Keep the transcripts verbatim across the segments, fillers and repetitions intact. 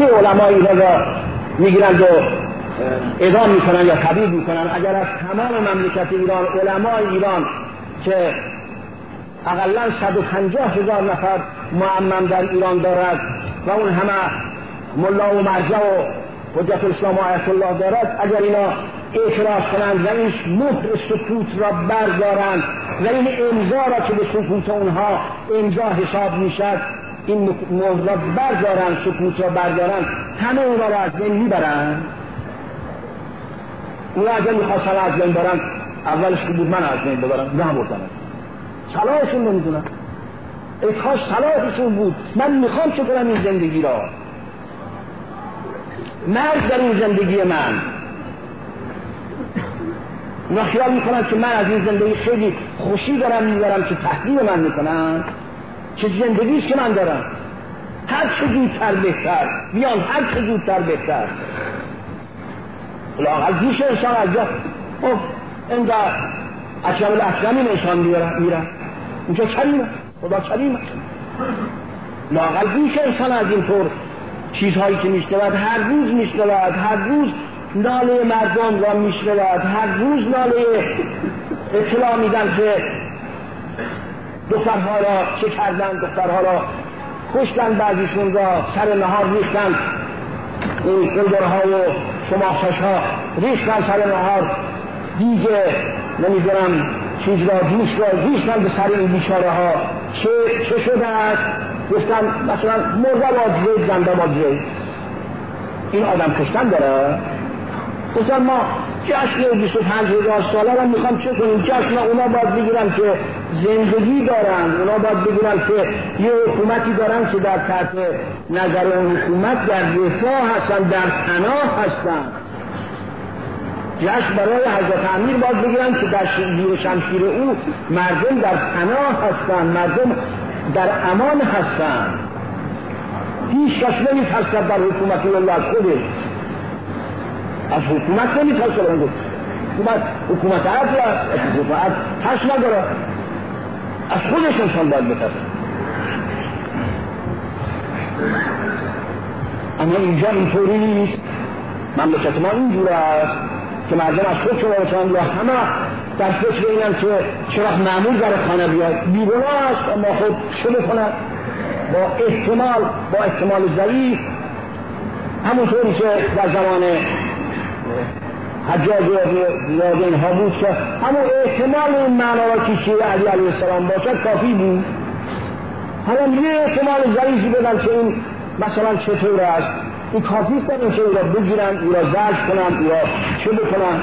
همه علمای ایران را میگیرند و اعدام میکنن یا تبعید میکنن. اگر از تمام مملکت ایران علمای ایران که اقلا صد و پنجاه هزار نفر معمم در ایران دارد و اون همه ملا و مرجع و حجت الاسلام و آیت الله دارد، اگر اینا اعتراض کنند و این مهر سکوت را بردارند و این امضا را که به سکوت اونها امضا حساب میشد این مهر را بردارند، سکوت را بردارند، همه اونا را از بین میبرند. اونا اگر میخواستن از بین برند اولش که بود من از بین ببرم نه بردن صلاحشون نمیدونم. ای کاش صلاحشون بود. من میخوام چه کنم این زندگی را، مرگ در این زندگی من. اونا خیال میکنن که من از این زندگی خیلی خوشی دارم میبرم که تحقیر من میکنن. چه زندگیست که من دارم، هر چه زودتر بهتر بیان، هر چه زودتر بهتر. لااقل گوش انسان از جا خب اینقدر اکرم الاکرمین انسان میرن اینجا کریمه، خدا کریمه. لااقل گوش انسان از اینطور چیزهایی که میشنود، هر روز میشنود، هر روز ناله مردم را میشنود، هر روز ناله اطلاع میدن که دخترها را چه کردن، دخترها را کشتن، بعضیشون را سر نهار ریختن، این قلدرها و شماخشش ها ریختن سر نهار، دیگه نمیدونم چیز را جوش را ریختن به سر این بیچاره ها. چه, چه شده است؟ گفتن مثلا مرده با زید، زنده با زید. این آدم کشتن داره؟ گفتن ما جشن بیست و پنج هزار ساله را میخوام چه کنیم؟ جشن اونا باید بگیرن که زندگی دارن، اونا باید بگیرن که یه حکومتی دارن که در تحت نظر اون حکومت در رفاه هستن، در پناه هستن. جشن برای حضرت امیر باید بگیرن که در زیر شمشیر او مردم در پناه هستن، مردم در امان هستن. هیچ کس نمیترسد در حکومت الله از خودش، از حکومت نمیترسد. حکومت حکومت عدل است، حکومت ترس نداره، از خودش انسان باید بترسد. اما اینجا اینطوری نیست. مملکت ما اینجور است که مردم از خودشون باشند و همه در فکر اینن که چرا معمول در خانه بیاد، بیگناه است اما خود چه بکنن با احتمال با احتمال ضعیف، همونطوری که در زمان حجاج زاده اینها بود که همون احتمال این معنا را که شیعه علی علیه السلام باشد کافی بود. حالا یه احتمال ضعیفی بدن که این مثلا چطور است، این کافی است که او را بگیرن، او را زرش کنن، او را چه بکنن.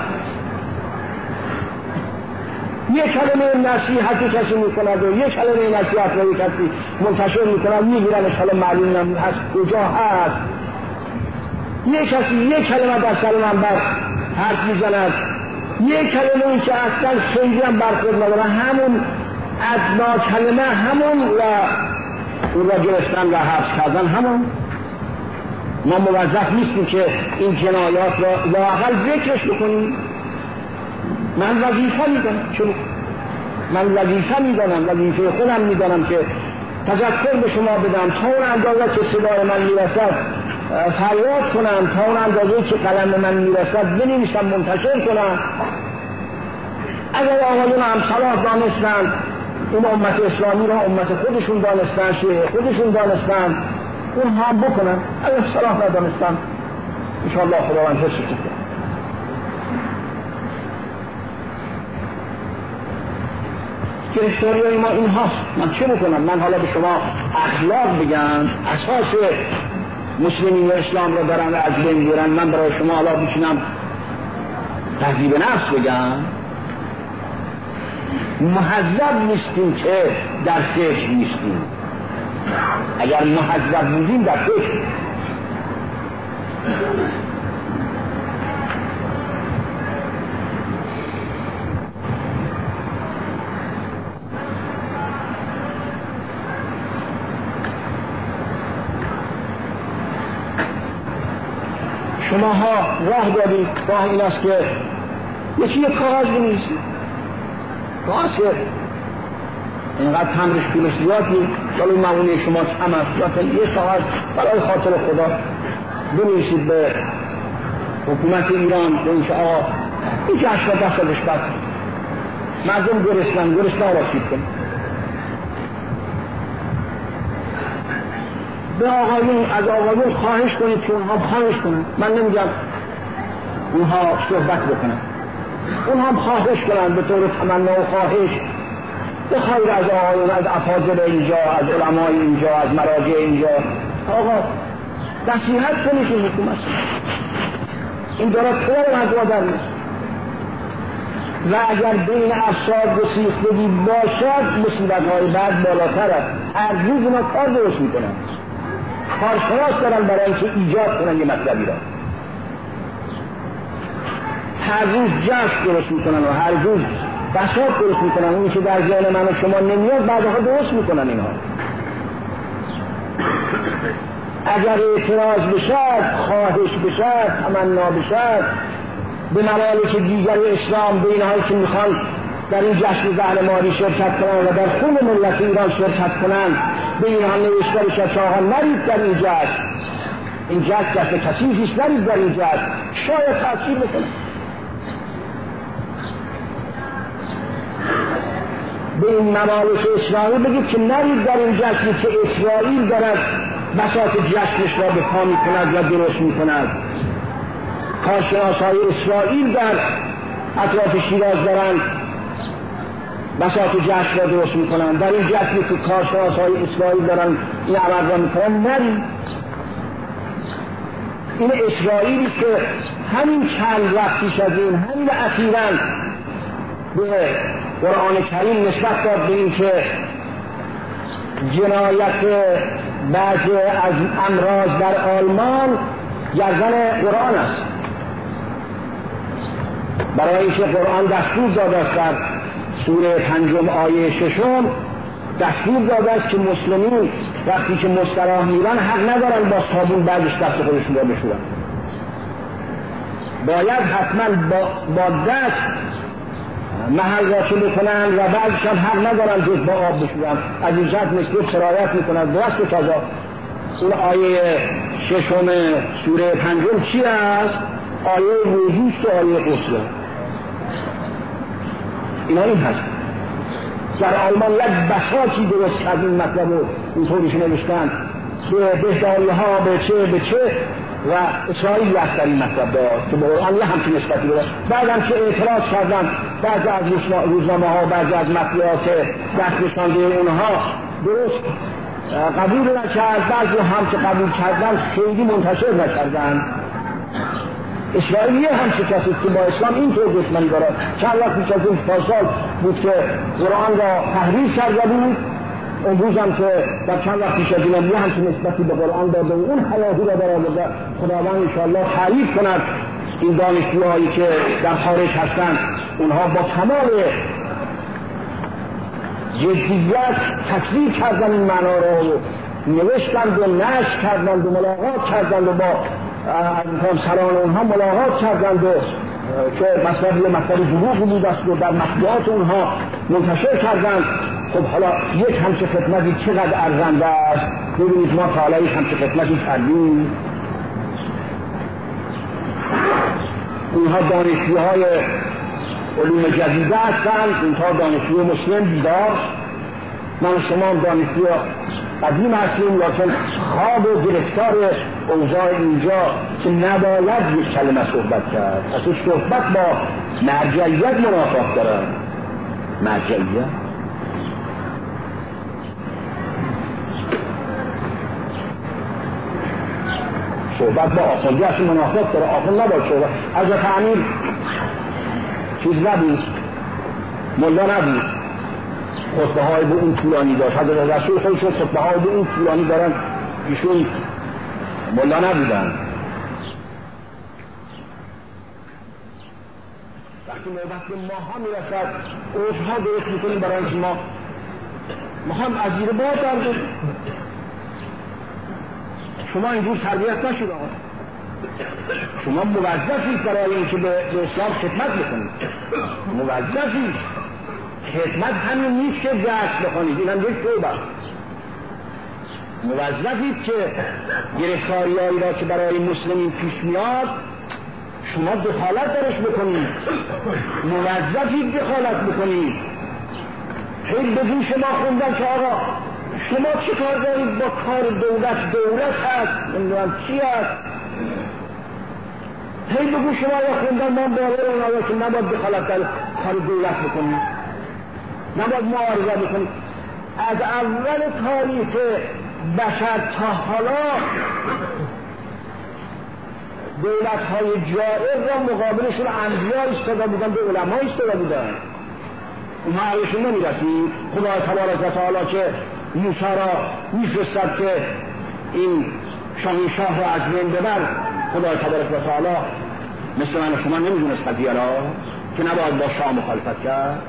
یک کلمه نصیحتی کسی میکند و یک کلمه نصیحت را کسی منتشر میکند، میگیرن اشتالا معلوم نمید هست کجا هست. یک کسی یک کلمه در سر منبر حرف میزند، یک کلمه این که اصلا خیلی هم برخورد نداره، همون ادنا کلمه همون و اون را گرفتن و حبس کردن همون. ما موظف نیستیم که این جنایات را لااقل ذکرش بکنیم. من وظیفه میدانم، چون من وظیفه میدانم، وظیفه خودم میدانم که تذکر به شما بدم، تا اون اندازه که صدای من میرسد فریاد کنم، تا اون اندازه که قلم من میرسد بنویسم، منتشر کنم. اگر آقایون هم صلاح دانستند، این امت اسلامی را امت خودشون دانستند، شیعه خودشون دانستند، اون هم بکنن. اگر صلاح ندانستند انشاءالله خداوند حفظ کنه. گرفتاری ما این هاست. من چه بکنم؟ من حالا به شما اخلاق بگم، اساس مسلمین و اسلام را دارن از بین میبرن، من برای شما حالا بشینم تهذیب نفس بگم؟ مهذب نیستیم که در فکر نیستیم. اگر مهذب بودیم در فکر. شما ها راه دارید، راه این است که یکی یک کاغذ بنویسید، کاغذ که اینقدر تمرش پولش زیاد نیست، ولی معمولی شما کم است، یا یه کاغذ برای خاطر خدا بنویسید به حکومت ایران به اینکه آقا این جشن ها دستش بد مردم گرسنن گرسنه را سید کنید. به آقایون از آقایون خواهش کنید که اونها خواهش کنند. من نمیگم اونها صحبت بکنن، اونها خواهش کنند به طور تمنا و خواهش بخواهید از آقایون، از افاضل اینجا، از علمای اینجا، از مراجع اینجا، آقا نصیحت کنید که حکومت این دارد طور از آدم نیست و اگر بین افساد گسیختگی باشد مصیبت‌های بعد بالاتر است. هر روز اونا کار درست میکنن، کارشناس دارن برای اینکه ایجاد کنن یه مطلبی را، هر روز جشن درست میکنن و هر روز بساط درست میکنن. اونی که در ذهن من و شما نمیاد بعدها درست میکنن اینها. اگر اعتراض بشد، خواهش بشد، تمنا بشد به ممالک دیگر اسلام، به اینهایی که میخوان در این جشن زهرماری شرکت کنند و در خون ملت ایران شرکت کنند، به اینها نوشته بشد که آقا نرید در این جشن، این جشن جشن کسی نیست، نرید در این جشن، شاید تاثیر بکنه. به این ممالک اسرائیل بگید که نرید در این جشنی که اسرائیل دارد بساط جشنش را به پا میکند و درست میکند. کارشناس‌های اسرائیل در اطراف شیراز دارند بساط جشن را درست میکنند. در این جشنی که کارشناس‌های اسرائیل دارند این عمل را میکنند نرید. این اسرائیلی که همین چند وقت پیش از این، همین اخیراً به قرآن کریم نسبت داد به این که جنایت بعضی از امراض در آلمان گردن قرآن است. برای اینکه قرآن دستور داده است در سوره پنجم آیه ششم دستور داده است که مسلمین وقتی که مستراح میرن حق ندارن با صابون بعدش دست خودشون را بشورن، باید حتما با, با دست محل راشو بکنن و بعدش هم حق ندارن جز با آب بشورن. از این جهت مکتوب سرایت میکنن درست و تازه. اون آیه ششم سوره پنجم چی است؟ آیه وضوست و آیه غسل. اینا این هست. در آلمان یک بساطی درست از این مطلب رو اینطوریش نوشتن به بهداری ها به چه به چه و اسرائیل هست در این مطلب داشت که به قرآن یه همچین نسبتی داشت. بعد هم که اعتراض کردن بعضی از روزنامه ها، بعضی از مطلعات دستنشانده اونها درست قبول نکرد، بعضی هم که قبول کردن خیلی منتشر نکردن. اسرائیل یه همچین کسی که با اسلام اینطور دشمنی دارد. چند وقت پیش از این پارسال بود که قرآن را تحریف کرده بود، امروز هم که در چند وقت پیش از این یه همچین نسبتی به قرآن داده و اون حیاتی را برآورده. خداوند انشاءالله تعریف کند این دانشجوهایی که در خارج هستند، اونها با کمال جدیت تکذیب کردن این معنا را و نوشتند و نشر کردند و ملاقات کردند و با همسران اونها ملاقات کردند و که مثلا یه مطلب دروغ بود است و در مطبوعات اونها منتشر کردند. خب حالا یک همچه خدمتی چقدر ارزنده است. ببینید ما تا حالا یک همچه خدمتی کردیم. اونها دانشجوهای علوم جدیده هستند، اونها دانشجوی مسلم بیدار، من شما دانشجوی قدیم هستیم، لیکن خواب و گرفتار اوضاع اینجا که نباید یک کلمه صحبت کرد. اصلا صحبت با مرجعیت منافات دارد. مرجعیت صحبت با آخوندی اصلا منافات داره. آخوند نباید صحبت. حضرت امیر چیز نبود، ملا نبود، خطبه های به اون طولانی داشت. حضرت رسول خودشون خطبه های به اون طولانی دارن، ایشون ملا نبودن. وقتی نوبت به ماها میرسد اوجها درست میکنیم برای اینکه ما ما هم از زیر بار داریم. شما اینجور تربیت نشید آقا. شما موظفید برای اینکه به اسلام خدمت بکنید. موظفید. خدمت همین نیست که درس بخونید، این هم یک شعبه. موظفید که گرفتاریایی را که برای مسلمین پیش میاد شما دخالت درش بکنید، موظفید دخالت بکنید. خیلی بدون شما خوندن که آقا شما چی کار دارید با کار دولت؟ دولت هست، نمیدونم چی هست. خیلی بگو شما یا خوندن من باور اون که نباید دخالت در کار دولت بکنید، نباید معارضه بکنید. از اول تاریخ بشر تا حالا دولت های جائر را مقابلشون انبیا ایستاده بودن، به علما ایستاده بودن. اونها علیشون نمیرسید. خدای تبارک و تعالی که موسی را میفرستد که این شاهنشاه را از بین ببر، خدای تبارک و تعالی مثل من و شما نمیدونست قضیه را که نباید با شاه مخالفت کرد.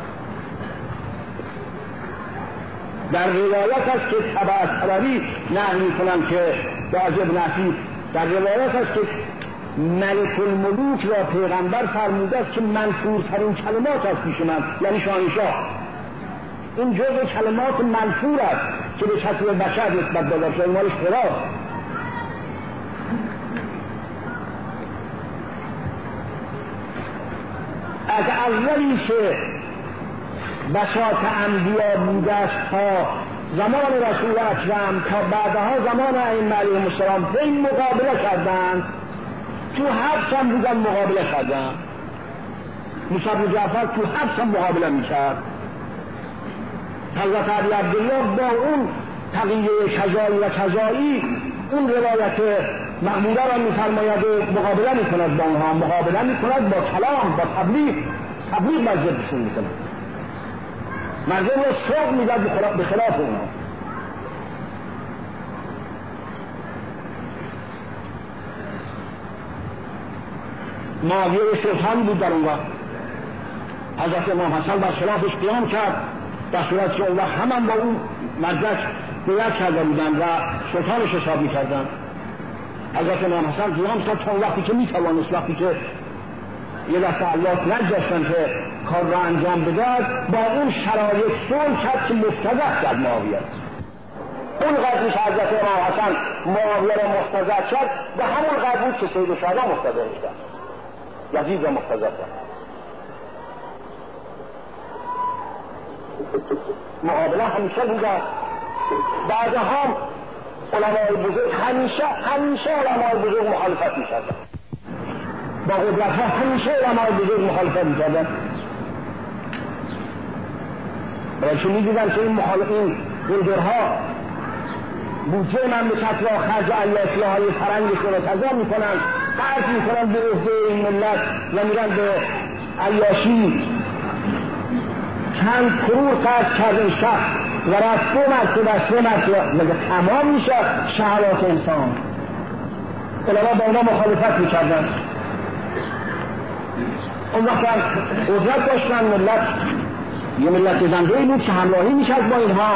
در روایت است که تبع از تبری نقل میکنم که باز ابن اسیر در روایت است که ملک الملوک را پیغمبر فرموده است که منفورترین کلمات است پیش من، یعنی شاهنشاه. این جزء کلمات منفور است که به کسی بشر نسبت داده شده، مالش خلاف. از اولی که بساط انبیا بوده است تا زمان رسول اکرم تا بعدها زمان ائمه علیهم السلام به این مقابله کردند. تو حبس هم بودن مقابله کردن. موسی بن جعفر تو حبس هم مقابله میکرد. حضرت علی عبدالله با اون تقیه کذایی و کذایی اون روایت مأموره را میفرماید و مقابله میکند با اونها، مقابله میکند با کلام، با تبلیغ. تبلیغ مسجدشون میکند، مردم را سوق میداد به خلاف اونها. معاویه سلطان بود در اون وقت. حضرت امام حسن بر خلافش قیام کرد، در صورت که اون وقت همان با اون مدرک بیعت کرده بودن و سلطانش حساب میکردن. حضرت امام حسن قیام کرد تا وقتی که میتوانست، وقتی که یه دست الله نگذاشتن که کار را انجام بدهد، با اون شرایط صلح کرد که مفتضح کرد معاویه. اون قدرش حضرت امام حسن معاویه را مفتضح کرد، به همون قدر که سید شهدا مفتضحش کرد، یزید را مفتضح کرد. مقابله همیشه بوده. بعدها علمای بزرگ همیشه همیشه علمای بزرگ مخالفت می‌کردن. با قدرت‌ها همیشه علمای بزرگ مخالفت می‌کردن. برای چون می‌دیدن که این مخالفین گلدرها بودجه مملکت را خرج عیاشی‌های فرنگشون را تضا می‌کنن، خرج می‌کنن به عهده این ملت و میرن به عیاشی. چند کرور خرج کرد این شخص و رفت دو مرتبه سه مرتبه مگه تمام میشه شهوات انسان؟ علما با اونا مخالفت میکردن. اون وقت قدرت داشتن، ملت یه ملت زنده ای بود که همراهی میشد با اینها،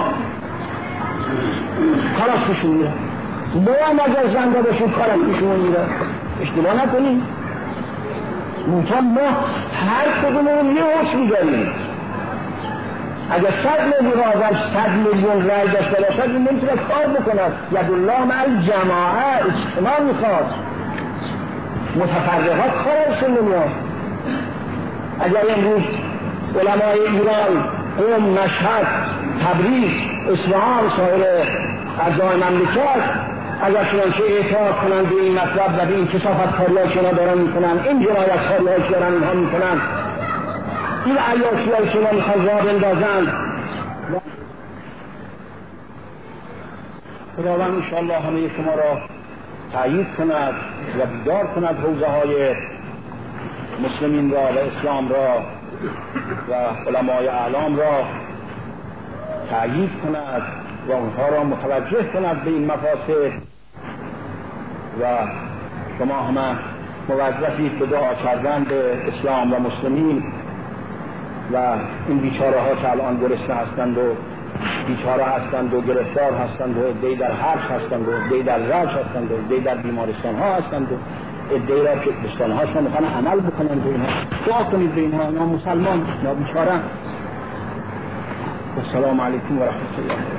کاراش پیشون میره. ما هم اگر زنده باشیم کاراش پیشون میره. اشتباه نکنیم. منطقه ما هر کدومون یه حکم میداریم. اگر صد میلیون آدم صد میلیون رای داشته باشد این نمیتونه کار بکند. یدالله مع الجماعه، اجتماع میخواد. متفرقات کارشون نمیاد. اگر امروز علمای ایران، قم، مشهد، تبریز، اصفهان، سایر اجزای مملکت اگر چنانچه اعتراض کنند به این مطلب و به این کثافت‌کاری‌هایی که اینا دارن میکنن، این جنایت‌کاری‌هایی که دارن اینها میکنن، این عیاشی‌هایی که اینا میخوان راه بندازن، خداوند انشاءالله همه شما را تأیید کند و بیدار کند حوزه های مسلمین را و اسلام را و علمای اعلام را تأیید کند و اونها را متوجه کند به این مفاسد و شما همه موظفید به دعا کردن به اسلام و مسلمین و این بیچاره ها که الان گرسنه هستند و بیچاره هستند و گرفتار هستند و عده‌ای در حبس هستند و عده‌ای در رنج هستند و عده‌ای در بیمارستان ها هستند و عده‌ای را که بستان هاشون میخوان عمل بکنن به اینها. دعا کنید به اینها، اینا مسلمان، اینا بیچاره. و السلام علیکم و رحمت الله.